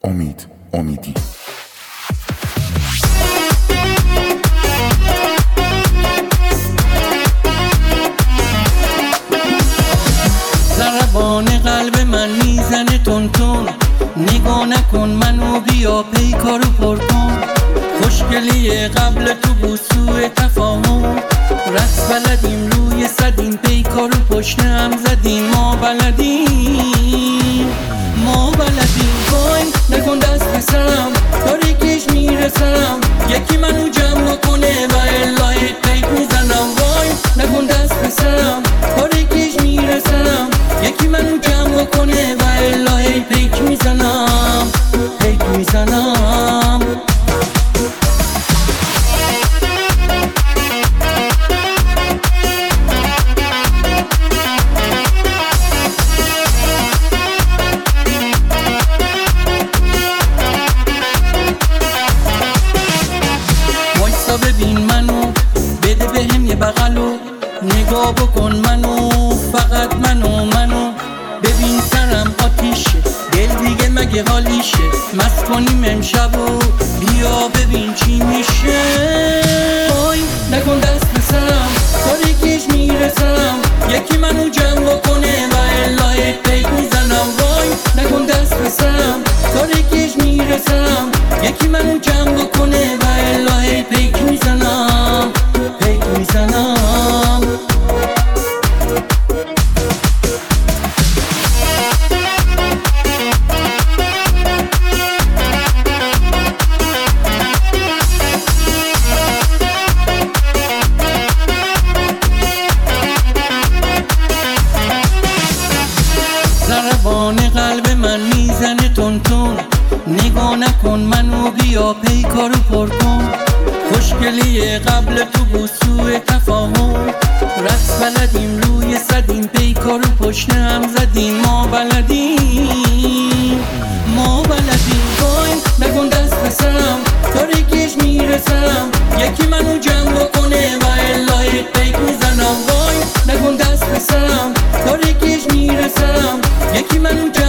امیدی. ضربان قلب من میزنه تون تون، نگاه نکن منو بیا پیکارو پر کن. خوشگلی قبل تو بوسوی تفاهم، رقص بلدیم روی صدیم، پیکارو پشت هم زدیم. ما بلدیم وای نکن دست به سرم، تاریکیش میره سرم، یکی منو جمع کنه و الا پیک میزنم. وای نکن دست به سرم، تاریکیش میره سرم، یکی منو جمع کنه و الا پیک میزنم. ببین منو، بده بهم یه بغلو، نگاه بکن منو، فقط منو ببین سرم آتیشه، دل دیگه مگه حالیشه، مست کنیم امشبو، بیا ببین چی میشه. وای نکن دست به سرم، تاریکیش میره سرم، یکی منو جمع کنه و الا پیک میزنم. وای نکن دست به سرم، تاریکیش میره سرم، یکی منو جمع کنه و الا پیک میزنم. ضربان قلب من میزنه تون تون، نگاه نکن منو بیا پیکارو پر کن. خوشگلی قبل تو بوسوی تفاهم، رقص بلدیم روی صدیم، پیکارو پشت هم زدیم. ما بلدیم وای نکن دست به سرم، تاریکیش میره سرم، یکی منو جمع کنه و الا پیک میزنم. وای نکن دست به سرم، تاریکیش میره سرم، یکی منو